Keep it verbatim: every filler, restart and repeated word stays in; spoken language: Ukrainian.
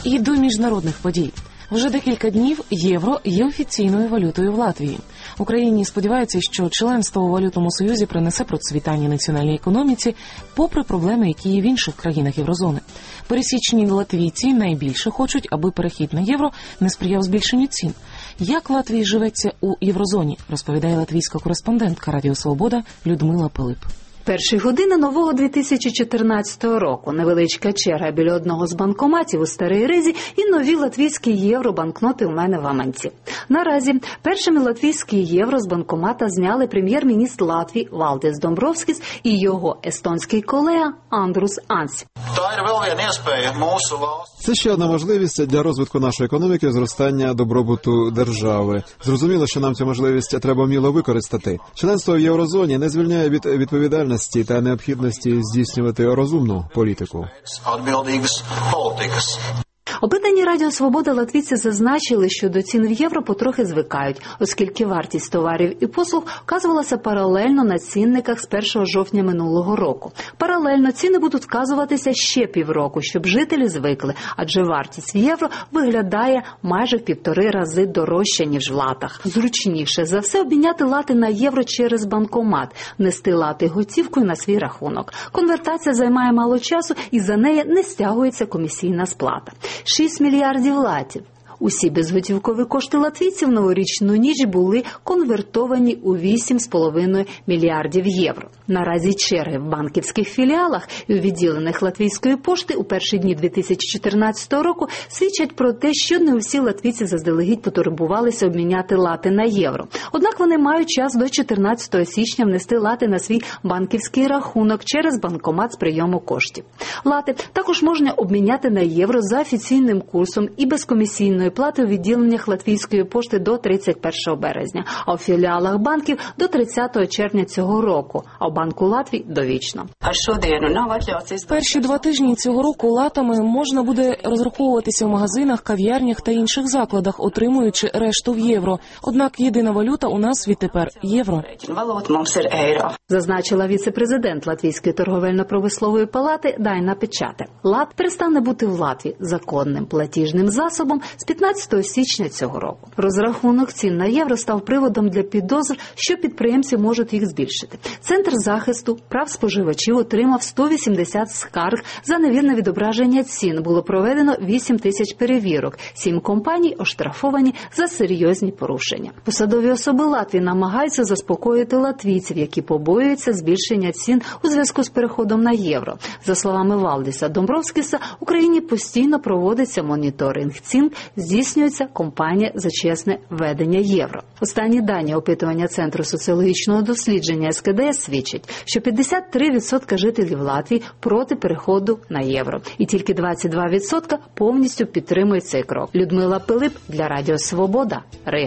І до міжнародних подій. Вже декілька днів євро є офіційною валютою в Латвії. Україні сподіваються, що членство у валютному союзі принесе процвітання національній економіці, попри проблеми, які є в інших країнах єврозони. Пересічні латвійці найбільше хочуть, аби перехід на євро не сприяв збільшенню цін. Як Латвії живеться у єврозоні, розповідає латвійська кореспондентка Радіо Свобода Людмила Пилип. Перші години нового дві тисячі чотирнадцятого року. Невеличка черга біля одного з банкоматів у Старій Ризі і нові латвійські євробанкноти у мене в гаманці. Наразі першими латвійські євро з банкомата зняли прем'єр-міністр Латвії Валдис Домбровскис і його естонський колега Андрус Анс. Це ще одна можливість для розвитку нашої економіки, зростання добробуту держави. Зрозуміло, що нам цю можливість треба вміло використати. Членство в єврозоні не звільняє від відповідальності та необхідності здійснювати розумну політику. Опитані Радіо Свобода латвійці зазначили, що до цін в євро потрохи звикають, оскільки вартість товарів і послуг вказувалася паралельно на цінниках з першого жовтня минулого року. Паралельно ціни будуть вказуватися ще півроку, щоб жителі звикли, адже вартість в євро виглядає майже в півтори рази дорожче, ніж в латах. Зручніше за все обміняти лати на євро через банкомат, нести лати готівкою на свій рахунок. Конвертація займає мало часу і за неї не стягується комісійна сплата. шість мільярдів латів. Усі безготівкові кошти латвійців в новорічну ніч були конвертовані у вісім з половиною мільярдів євро. Наразі черги в банківських філіалах і у відділеннях латвійської пошти у перші дні дві тисячі чотирнадцятого року свідчать про те, що не усі латвійці заздалегідь потурбувалися обміняти лати на євро. Однак вони мають час до чотирнадцятого січня внести лати на свій банківський рахунок через банкомат з прийому коштів. Лати також можна обміняти на євро за офіційним курсом і безкомісійною плати у відділеннях латвійської пошти до тридцять першого березня, а у філіалах банків до тридцятого червня цього року, а в Банку Латвії – довічно. Перші два тижні цього року латами можна буде розраховуватися в магазинах, кав'ярнях та інших закладах, отримуючи решту в євро. Однак єдина валюта у нас відтепер – євро. Зазначила віце-президент Латвійської торговельно-промислової палати Дайна Печате. Лат перестане бути в Латвії законним платіжним засобом з п'ятнадцятого січня цього року. Розрахунок цін на євро став приводом для підозр, що підприємці можуть їх збільшити. Центр захисту прав споживачів отримав сто вісімдесят скарг за невірне відображення цін. Було проведено вісім тисяч перевірок. Сім компаній оштрафовані за серйозні порушення. Посадові особи Латвії намагаються заспокоїти латвійців, які побоюються збільшення цін у зв'язку з переходом на євро. За словами Валдиса Домбровскиса, в Україні постійно проводиться моніторинг цін, здійснюється кампанія за чесне введення євро. Останні дані опитування Центру соціологічного дослідження ес ке де ес свідчать, що п'ятдесят три відсотки жителів Латвії проти переходу на євро. І тільки двадцять два відсотки повністю підтримують цей крок. Людмила Пилип для Радіо Свобода, Рига.